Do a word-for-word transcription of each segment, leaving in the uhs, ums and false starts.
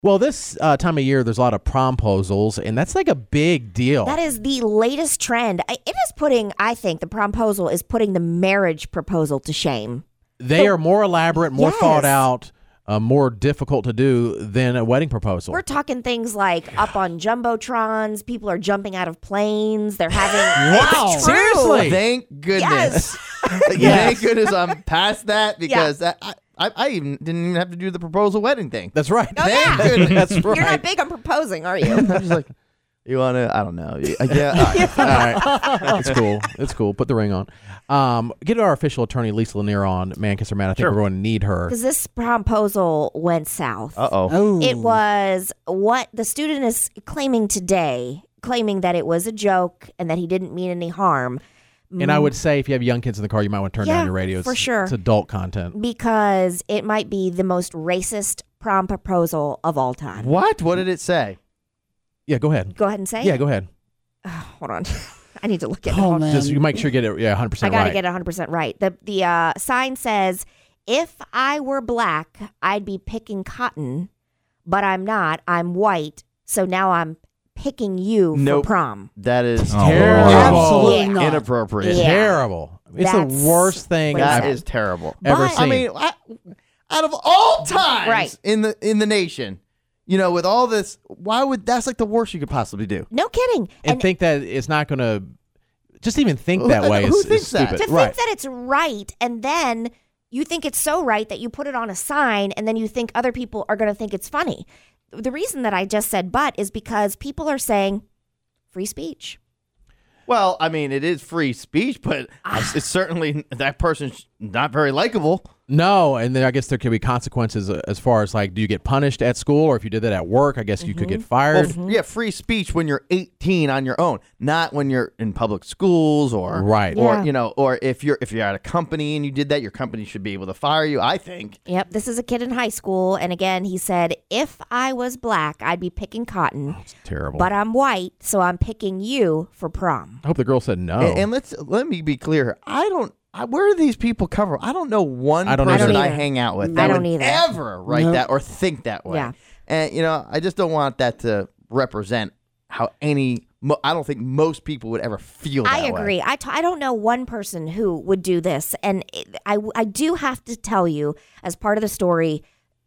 Well, this uh, time of year, there's a lot of promposals, and that's like a big deal. That is the latest trend. I- It is putting, I think, the promposal is putting the marriage proposal to shame. They So- are more elaborate, more Yes. thought out, uh, more difficult to do than a wedding proposal. We're talking things like up on jumbotrons. People are jumping out of planes. They're having Wow. It's true. Seriously? Thank goodness. Yes. Yes. Thank goodness I'm past that because that, I, I, I even didn't even have to do the proposal wedding thing. That's right. Oh, Thank yeah. goodness. That's right. You're not big on proposing, are you? I'm just like, you want to, I don't know. Yeah. All right. All right. It's cool. It's cool. Put the ring on. Um, get our official attorney, Lisa Lanier, on Manchester Man. I think Sure. we're going to need her. Because this proposal went south. Uh-oh. Oh. It was what the student is claiming today, claiming that it was a joke and that he didn't mean any harm. And I would say if you have young kids in the car, you might want to turn Yeah, down your radio. It's, for sure. It's adult content. Because it might be the most racist prom proposal of all time. What? What did it say? Yeah, go ahead. Go ahead and say Yeah, it. go ahead. Hold on. I need to look at it. Oh, Hold on. man. Just you make sure you get it yeah, one hundred I percent got to right. get it one hundred percent right. The the uh, sign says, if I were black, I'd be picking cotton, but I'm not. I'm white, so now I'm picking you Nope. for prom. That is Oh, terrible. Absolutely Yeah. not. Inappropriate. Yeah. Terrible. It's That's the worst thing what it That I've is terrible. ever But- seen. I mean, I, out of all times Right. in the in the nation, you know, with all this, why would that's like the worst you could possibly do? No kidding. and, think that it's not going to just even think Who- that way who is, thinks is that? stupid. to right. think that it's right, and then you think it's so right that you put it on a sign, and then you think other people are going to think it's funny. The reason that I just said but is because people are saying free speech. Well, I mean, it is free speech, but Ah. it's certainly that person's not very likable. No, and then I guess there could be consequences uh, as far as like, do you get punished at school, or if you did that at work, I guess you could get fired. Well, f- yeah, free speech when you're eighteen on your own, not when you're in public schools or Right. or Yeah. you know, or if you're if you're at a company and you did that, your company should be able to fire you. I think. Yep, this is a kid in high school, and again, he said, if I was black, I'd be picking cotton, It's terrible. but I'm white, so I'm picking you for prom. I hope the girl said no. And, and let's let me be clear here. I don't. I, where do these people come from? I don't know one I don't person either. I I don't hang out with I that don't would either. ever write Nope. that or think that way. Yeah. And you know, I just don't want that to represent how any. Mo- I don't think most people would ever feel that I way. agree. I, t- I don't know one person who would do this. And it, I, I do have to tell you, as part of the story,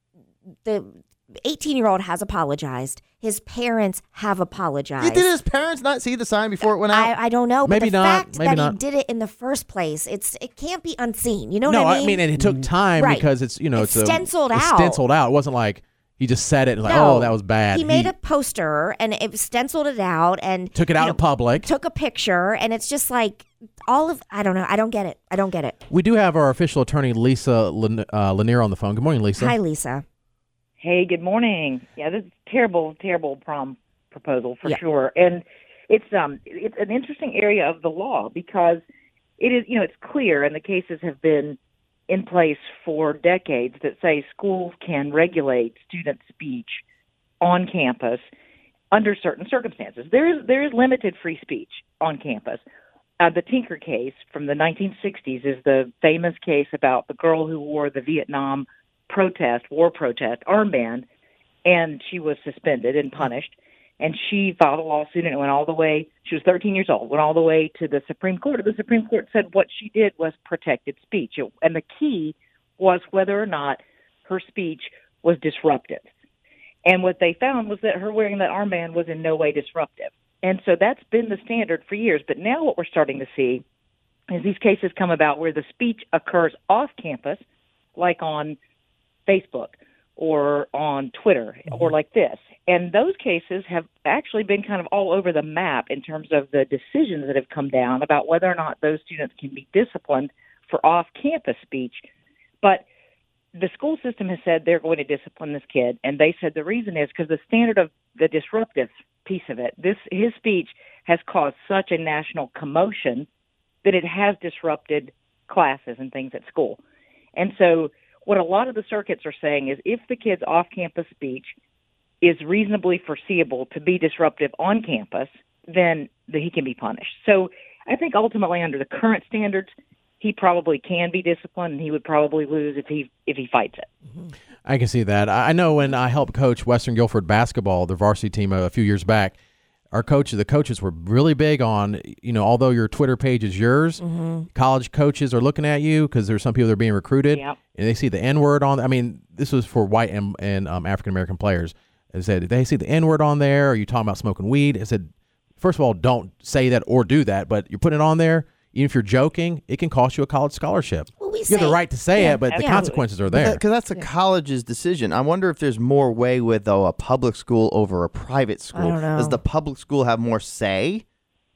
the eighteen-year-old has apologized. His parents have apologized. Yeah, did his parents not see the sign before it went out? I, I don't know, but Maybe the not, fact maybe that not. he did it in the first place, it's it can't be unseen. You know no, what I mean? and it took time Right. because it's you know It's it's, stenciled a, it's out. stenciled out. It wasn't like he just said it and like, No. oh, that was bad. He made a poster and it stenciled it out and took it out you in know, public. took a picture, and it's just like all of I don't know. I don't get it. I don't get it. We do have our official attorney, Lisa Lan- uh, Lanier, on the phone. Good morning, Lisa. Hi, Lisa. Hey, good morning. Yeah, this is a terrible, terrible prom proposal for Yeah. sure. And it's um it's an interesting area of the law because it is, you know, it's clear and the cases have been in place for decades that say schools can regulate student speech on campus under certain circumstances. There is there is limited free speech on campus. Uh, the Tinker case from the nineteen sixties is the famous case about the girl who wore the Vietnam protest, war protest armband, and she was suspended and punished. And she filed a lawsuit, and it went all the way. She was thirteen years old. Went all the way to the Supreme Court. And the Supreme Court said what she did was protected speech, It- and the key was whether or not her speech was disruptive. And what they found was that her wearing that armband was in no way disruptive. And so that's been the standard for years. But now what we're starting to see is these cases come about where the speech occurs off campus, like on Facebook or on Twitter or like this. And those cases have actually been kind of all over the map in terms of the decisions that have come down about whether or not those students can be disciplined for off-campus speech. But the school system has said they're going to discipline this kid, and they said the reason is because the standard of the disruptive piece of it, this his speech has caused such a national commotion that it has disrupted classes and things at school. And so what a lot of the circuits are saying is if the kid's off-campus speech is reasonably foreseeable to be disruptive on campus, then the, he can be punished. So I think ultimately under the current standards, he probably can be disciplined, and he would probably lose if he if he fights it. I can see that. I I know when I helped coach Western Guilford basketball, the varsity team, a, a few years back, our coaches, the coaches were really big on, you know, although your Twitter page is yours, mm-hmm. college coaches are looking at you because there's some people that are being recruited, Yep. and they see the N-word on. I mean, this was for white and, and um, African-American players. They said, they see the N-word on there. Are you talking about smoking weed? I said, first of all, don't say that or do that, but you're putting it on there. Even if you're joking, it can cost you a college scholarship. Well, we you say, have the right to say yeah, it, but the absolutely. consequences are there. Because that's a college's decision. I wonder if there's more way with though a public school over a private school. don't know. Does the public school have more say?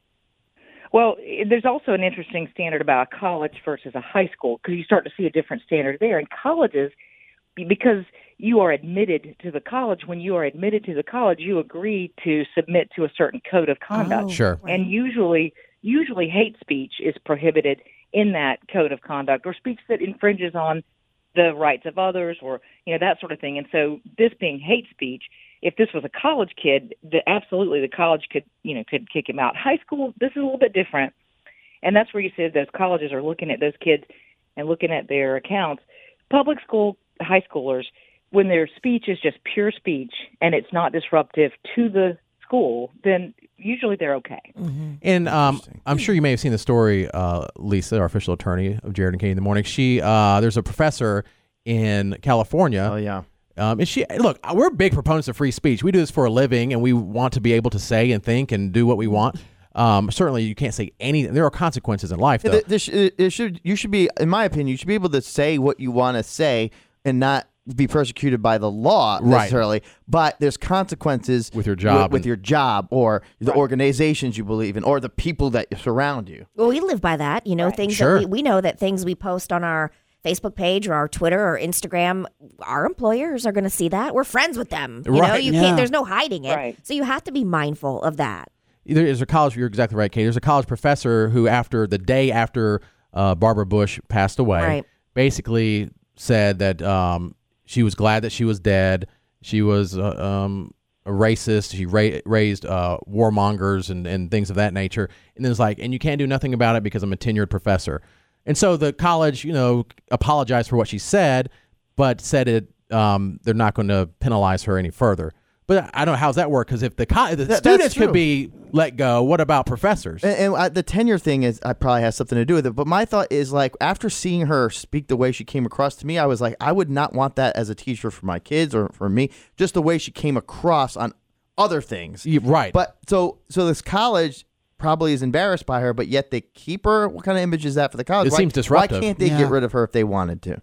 Well, i- there's also an interesting standard about a college versus a high school because you start to see a different standard there. In colleges, be- because you are admitted to the college, when you are admitted to the college, you agree to submit to a certain code of conduct. Oh, Sure. right. And usually, usually hate speech is prohibited in that code of conduct, or speech that infringes on the rights of others, or you know that sort of thing. And so, this being hate speech, if this was a college kid, the, absolutely the college could you know could kick him out. High school, this is a little bit different, and that's where you said those colleges are looking at those kids and looking at their accounts. Public school high schoolers, when their speech is just pure speech and it's not disruptive to the school, then usually they're okay. And um, I'm sure you may have seen the story, uh, Lisa, our official attorney of Jared and Katie in the Morning. She, uh, there's a professor in California. Oh yeah. Um, and she, look, we're big proponents of free speech. We do this for a living, and we want to be able to say and think and do what we want. Um, certainly, you can't say anything. There are consequences in life, though. Th- this, it, it should you should be, in my opinion, you should be able to say what you want to say and not be persecuted by the law Right. necessarily. But there's consequences With your job with, with and- your job, or the organizations you believe in, or the people that surround you. Well, we live by that. You know, things Sure. that we, we know that things we post on our Facebook page or our Twitter or Instagram, our employers are going to see that. We're friends with them. You know, Right, you yeah. can't, there's no hiding it. Right. So you have to be mindful of that. There is a college. You're exactly right, Kate. There's a college professor who, after the day after uh, Barbara Bush passed away, Right. basically said that um, she was glad that she was dead. She was uh, um, a racist. She ra- raised uh, warmongers and, and things of that nature. And then it's like, and you can't do nothing about it because I'm a tenured professor. And so the college, you know, apologized for what she said, but said it um, they're not going to penalize her any further. But I don't know how's that work, because if the co- the that's students true. could be let go, what about professors? And, and I, the tenure thing is, I probably has something to do with it. But my thought is, like, after seeing her speak the way she came across to me, I was like, I would not want that as a teacher for my kids or for me. Just the way she came across on other things. Yeah, right. But so so this college probably is embarrassed by her, but yet they keep her. What kind of image is that for the college? It why, seems disruptive. Why can't they Yeah. get rid of her if they wanted to?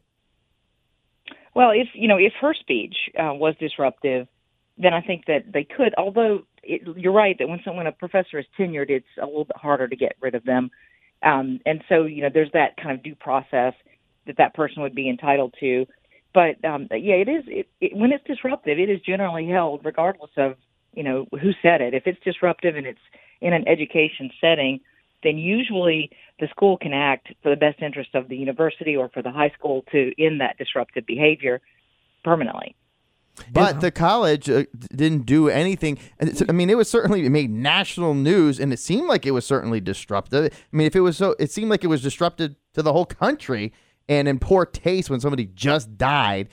Well, if you know if her speech uh, was disruptive, then I think that they could. Although it, you're right that when someone a professor is tenured, it's a little bit harder to get rid of them, um, and so you know there's that kind of due process that that person would be entitled to. But um, yeah, it is it, it, when it's disruptive, it is generally held regardless of you know who said it. If it's disruptive and it's in an education setting, then usually the school can act for the best interest of the university or for the high school to end that disruptive behavior permanently. But the college uh, didn't do anything. And it's, I mean, it was certainly, it made national news, and it seemed like it was certainly disruptive. I mean, if it was so, it seemed like it was disruptive to the whole country and in poor taste when somebody just died.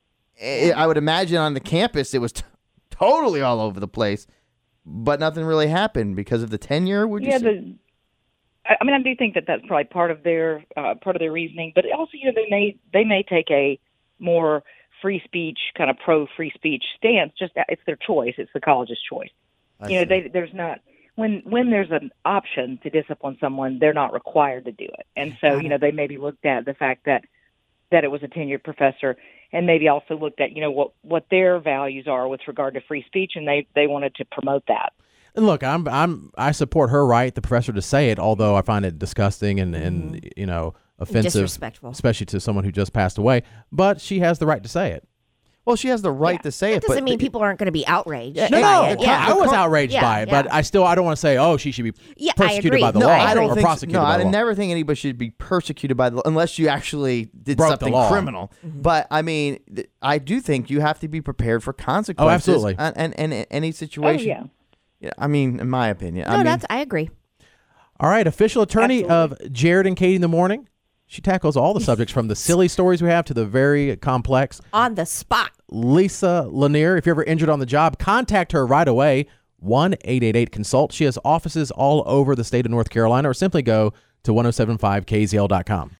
I I would imagine on the campus it was t- totally all over the place, but nothing really happened because of the tenure. Would you Yeah, say? the, I I mean, I do think that that's probably part of their uh, part of their reasoning, but also, you know, they may they may take a more free speech, kind of pro free speech stance. Just that it's their choice; it's the college's choice. I you know, see. they, there's not when when there's an option to discipline someone, they're not required to do it, and so you know they maybe looked at the fact that that it was a tenured professor, and maybe also looked at you know what what their values are with regard to free speech, and they they wanted to promote that. And look, I'm I'm I support her right, the professor, to say it, although I find it disgusting and, and you know, offensive, Disrespectful. especially to someone who just passed away. But she has the right to say it. Well, she has the right Yeah. to say That it, doesn't but mean the- people aren't going to be outraged No, by no, it. I- Yeah. I was outraged Yeah, by it, yeah. but I still I don't want to say, oh, she should be Yeah, I persecuted agree. by the No, law I I don't or think. prosecuted No, by I the law. never think anybody should be persecuted by the unless you actually did Broke the something law. criminal. Mm-hmm. But I mean, th- I do think you have to be prepared for consequences. Oh, absolutely. And and, and any Oh situation. yeah. Yeah, I mean, in my opinion. No, I mean, that's I agree. All right, official attorney Absolutely. of Jared and Katie in the Morning. She tackles all the subjects from the silly stories we have to the very complex. On the spot. Lisa Lanier, if you're ever injured on the job, contact her right away. one eight eight eight consult. She has offices all over the state of North Carolina, or simply go to ten seventy-five K Z L dot com.